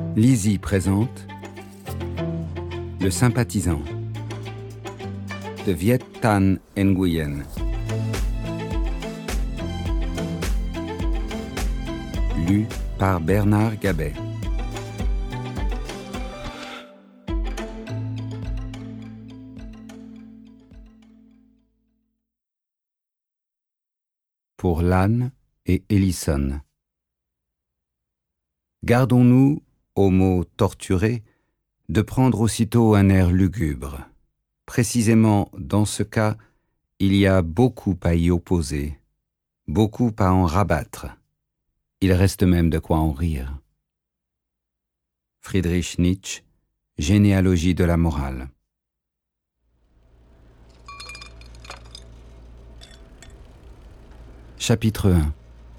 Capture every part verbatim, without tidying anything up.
Lizzie présente Le sympathisant de Viet Thanh Nguyen. Lu par Bernard Gabet. Pour Lan et Ellison. Gardons-nous, au mot torturé, de prendre aussitôt un air lugubre. Précisément dans ce cas, il y a beaucoup à y opposer, beaucoup à en rabattre. Il reste même de quoi en rire. Friedrich Nietzsche, Généalogie de la morale. Chapitre un.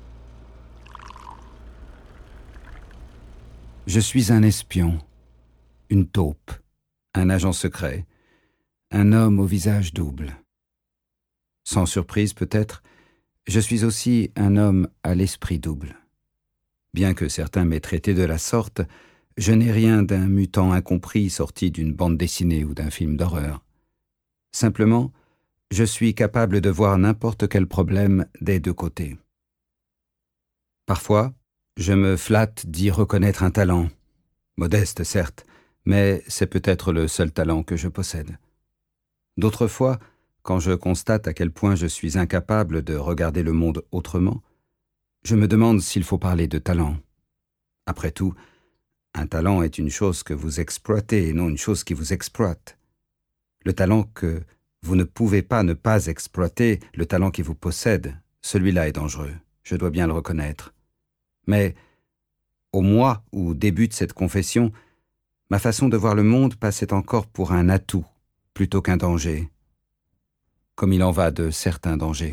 Je suis un espion, une taupe, un agent secret, un homme au visage double. Sans surprise peut-être, je suis aussi un homme à l'esprit double. Bien que certains m'aient traité de la sorte, je n'ai rien d'un mutant incompris sorti d'une bande dessinée ou d'un film d'horreur. Simplement, je suis capable de voir n'importe quel problème des deux côtés. Parfois, je me flatte d'y reconnaître un talent, modeste certes, mais c'est peut-être le seul talent que je possède. D'autres fois, quand je constate à quel point je suis incapable de regarder le monde autrement, je me demande s'il faut parler de talent. Après tout, un talent est une chose que vous exploitez et non une chose qui vous exploite. Le talent que vous ne pouvez pas ne pas exploiter, le talent qui vous possède, celui-là est dangereux, je dois bien le reconnaître. Mais, au mois où débute cette confession, ma façon de voir le monde passait encore pour un atout plutôt qu'un danger, comme il en va de certains dangers.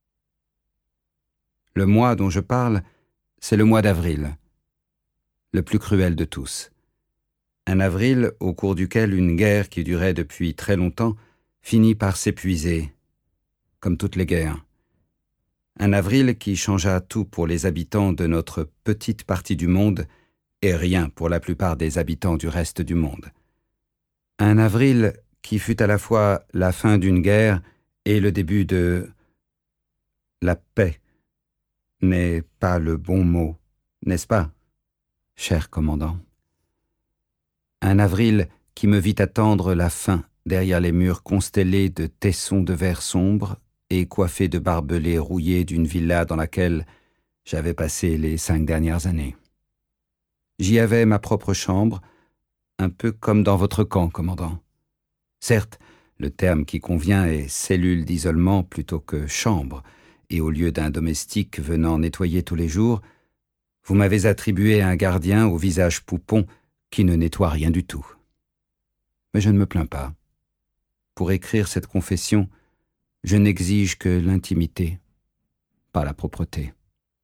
Le mois dont je parle, c'est le mois d'avril, le plus cruel de tous. Un avril au cours duquel une guerre qui durait depuis très longtemps finit par s'épuiser, comme toutes les guerres. Un avril qui changea tout pour les habitants de notre petite partie du monde et rien pour la plupart des habitants du reste du monde. Un avril qui fut à la fois la fin d'une guerre et le début de... La paix n'est pas le bon mot, n'est-ce pas, cher commandant? Un avril qui me vit attendre la fin derrière les murs constellés de tessons de verre sombre et coiffé de barbelés rouillés d'une villa dans laquelle j'avais passé les cinq dernières années. J'y avais ma propre chambre, un peu comme dans votre camp, commandant. Certes, le terme qui convient est cellule d'isolement plutôt que chambre, et au lieu d'un domestique venant nettoyer tous les jours, vous m'avez attribué un gardien au visage poupon qui ne nettoie rien du tout. Mais je ne me plains pas. Pour écrire cette confession, je n'exige que l'intimité, pas la propreté.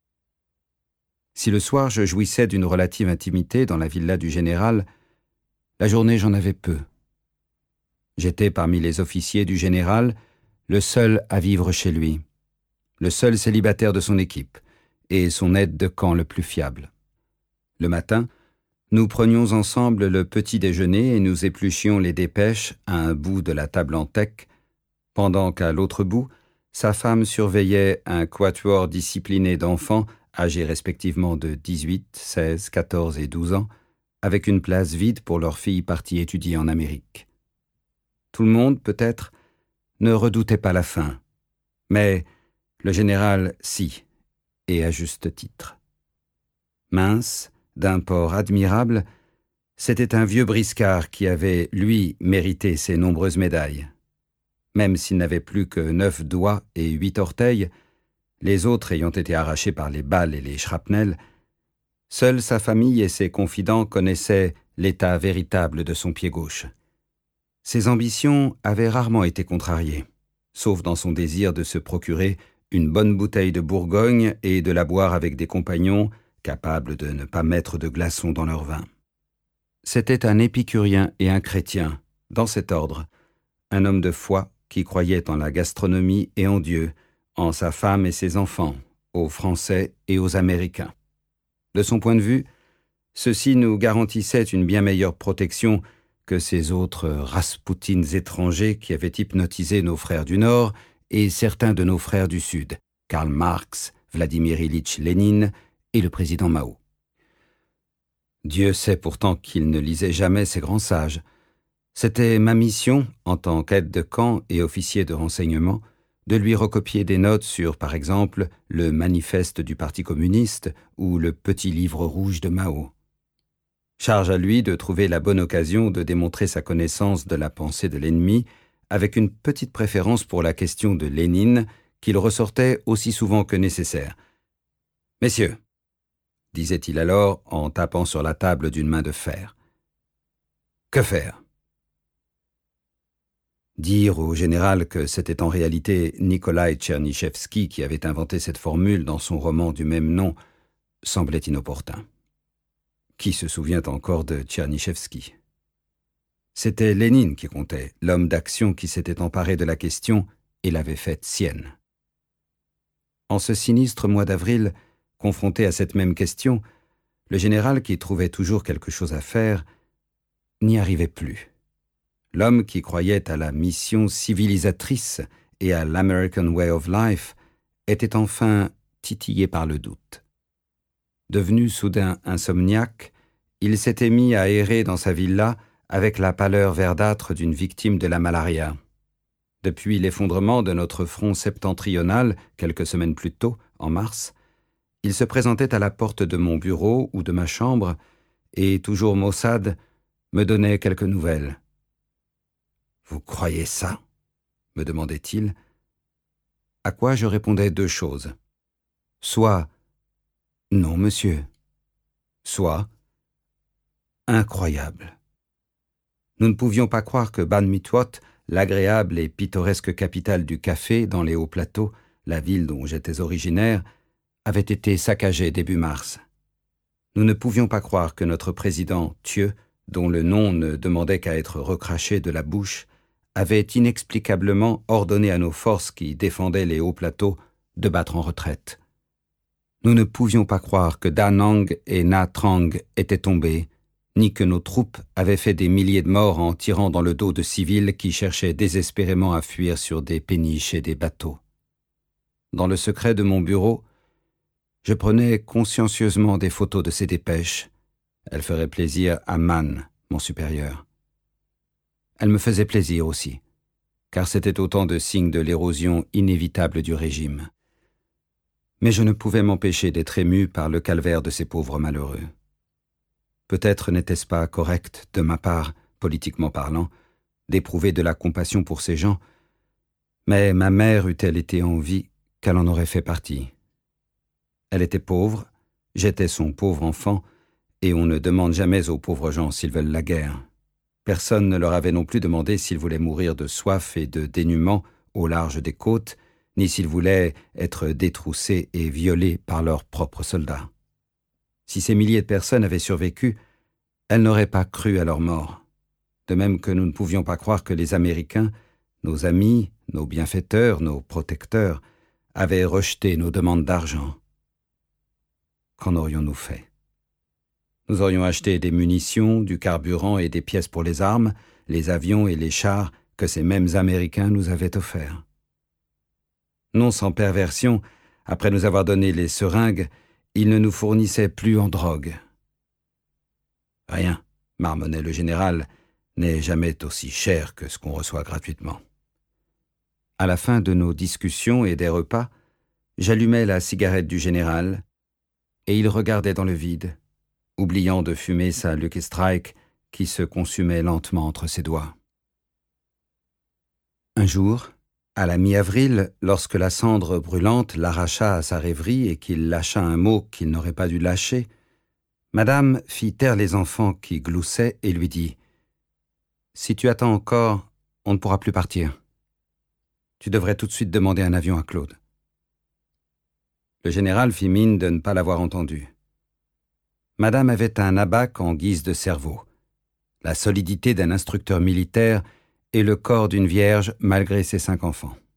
Si le soir je jouissais d'une relative intimité dans la villa du général, la journée j'en avais peu. J'étais parmi les officiers du général, le seul à vivre chez lui, le seul célibataire de son équipe, et son aide de camp le plus fiable. Le matin, nous prenions ensemble le petit déjeuner et nous épluchions les dépêches à un bout de la table en teck, pendant qu'à l'autre bout, sa femme surveillait un quatuor discipliné d'enfants âgés respectivement de dix-huit, seize, quatorze et douze ans, avec une place vide pour leur fille partie étudier en Amérique. Tout le monde, peut-être, ne redoutait pas la faim, mais le général, si, et à juste titre. Mince, d'un port admirable, c'était un vieux briscard qui avait, lui, mérité ses nombreuses médailles. Même s'il n'avait plus que neuf doigts et huit orteils, les autres ayant été arrachés par les balles et les shrapnels, seule sa famille et ses confidents connaissaient l'état véritable de son pied gauche. Ses ambitions avaient rarement été contrariées, sauf dans son désir de se procurer une bonne bouteille de Bourgogne et de la boire avec des compagnons capables de ne pas mettre de glaçons dans leur vin. C'était un épicurien et un chrétien, dans cet ordre, un homme de foi qui croyait en la gastronomie et en Dieu, en sa femme et ses enfants, aux Français et aux Américains. De son point de vue, Ceci nous garantissait une bien meilleure protection que ces autres Raspoutines étrangers qui avaient hypnotisé nos frères du Nord et certains de nos frères du Sud, Karl Marx, Vladimir Ilitch Lénine et le président Mao. Dieu sait pourtant qu'il ne lisait jamais ces grands sages. C'était ma mission, en tant qu'aide de camp et officier de renseignement, de lui recopier des notes sur, par exemple, le manifeste du Parti communiste ou le petit livre rouge de Mao. Charge à lui de trouver la bonne occasion de démontrer sa connaissance de la pensée de l'ennemi, avec une petite préférence pour la question de Lénine, qu'il ressortait aussi souvent que nécessaire. « Messieurs, » disait-il alors en tapant sur la table d'une main de fer, « que faire ?» Dire au général que c'était en réalité Nikolaï Tchernychevski qui avait inventé cette formule dans son roman du même nom semblait inopportun. Qui se souvient encore de Tchernychevski? C'était Lénine qui comptait, l'homme d'action qui s'était emparé de la question et l'avait faite sienne. En ce sinistre mois d'avril, confronté à cette même question, le général qui trouvait toujours quelque chose à faire n'y arrivait plus. L'homme qui croyait à la mission civilisatrice et à l'American Way of Life était enfin titillé par le doute. Devenu soudain insomniaque, il s'était mis à errer dans sa villa avec la pâleur verdâtre d'une victime de la malaria. Depuis l'effondrement de notre front septentrional, quelques semaines plus tôt, en mars, il se présentait à la porte de mon bureau ou de ma chambre et, toujours maussade, me donnait quelques nouvelles. « Vous croyez ça ?» me demandait-il. À quoi je répondais deux choses. Soit « Non, monsieur », soit « Incroyable ». Nous ne pouvions pas croire que Ban Mitwot, l'agréable et pittoresque capitale du café dans les hauts plateaux, la ville dont j'étais originaire, avait été saccagée début mars. Nous ne pouvions pas croire que notre président, Thieu, dont le nom ne demandait qu'à être recraché de la bouche, avait inexplicablement ordonné à nos forces qui défendaient les hauts plateaux de battre en retraite. Nous ne pouvions pas croire que Da Nang et Na Trang étaient tombés, ni que nos troupes avaient fait des milliers de morts en tirant dans le dos de civils qui cherchaient désespérément à fuir sur des péniches et des bateaux. Dans le secret de mon bureau, je prenais consciencieusement des photos de ces dépêches. Elles feraient plaisir à Mann, mon supérieur. Elles me faisaient plaisir aussi, car c'était autant de signes de l'érosion inévitable du régime. Mais je ne pouvais m'empêcher d'être ému par le calvaire de ces pauvres malheureux. Peut-être n'était-ce pas correct, de ma part, politiquement parlant, d'éprouver de la compassion pour ces gens, mais ma mère eût-elle été en vie qu'elle en aurait fait partie. Elle était pauvre, j'étais son pauvre enfant, et on ne demande jamais aux pauvres gens s'ils veulent la guerre. Personne ne leur avait non plus demandé s'ils voulaient mourir de soif et de dénuement au large des côtes, ni s'ils voulaient être détroussés et violés par leurs propres soldats. Si ces milliers de personnes avaient survécu, elles n'auraient pas cru à leur mort. De même que nous ne pouvions pas croire que les Américains, nos amis, nos bienfaiteurs, nos protecteurs, avaient rejeté nos demandes d'argent. Qu'en aurions-nous fait? Nous aurions acheté des munitions, du carburant et des pièces pour les armes, les avions et les chars que ces mêmes Américains nous avaient offerts. Non sans perversion, après nous avoir donné les seringues, ils ne nous fournissaient plus en drogue. Rien, marmonnait le général, n'est jamais aussi cher que ce qu'on reçoit gratuitement. À la fin de nos discussions et des repas, j'allumais la cigarette du général et il regardait dans le vide, oubliant de fumer sa Lucky Strike qui se consumait lentement entre ses doigts. Un jour, à la mi-avril, lorsque la cendre brûlante l'arracha à sa rêverie et qu'il lâcha un mot qu'il n'aurait pas dû lâcher, Madame fit taire les enfants qui gloussaient et lui dit « Si tu attends encore, on ne pourra plus partir. Tu devrais tout de suite demander un avion à Claude. » Le général fit mine de ne pas l'avoir entendu. Madame avait un abaque en guise de cerveau, la solidité d'un instructeur militaire et le corps d'une vierge malgré ses cinq enfants.